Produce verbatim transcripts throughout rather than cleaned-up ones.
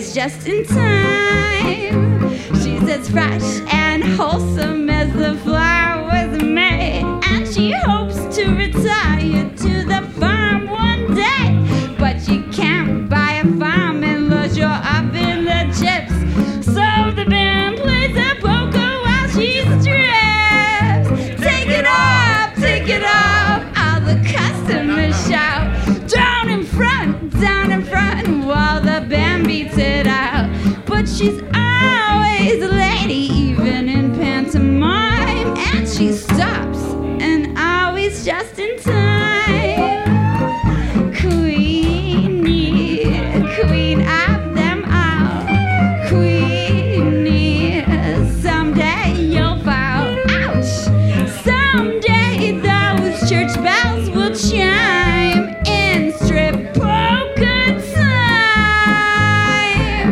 always just in time. She's as fresh and wholesome as the flowers made, and she hopes to retire to the farm one day. But you can't buy a farm unless you're up in the chips. So the band plays a polka while she strips. Take it off, take it off, all the customers shout. Down in front, down in front, while the band beats it out. But she's always a lady, even in pantomime, and she stops and always just in time. Queenie, queen of them all. Queenie, someday you'll fall. Ouch! Someday those church bells will chime in strip polka time.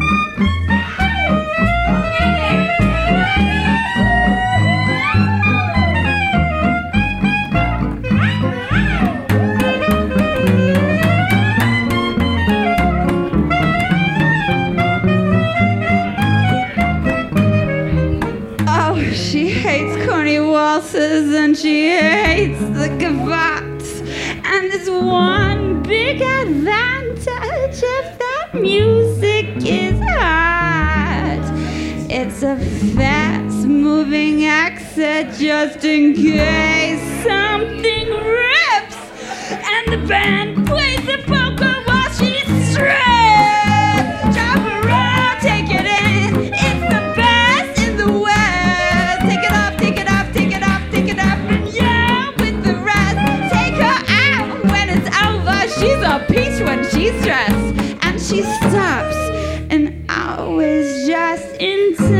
Oh, she hates corny waltzes and she hates the gavottes. And there's one big advantage if that music is hot. It's a fast-moving exit just in case something rips. And the band plays the polka while she strips. Drop her around, take it in. It's the best in the West. Take it off, take it off, take it off, take it off, and yeah, with the rest. Take her out when it's over. She's a peach when she's dressed, and she stops and always just in time.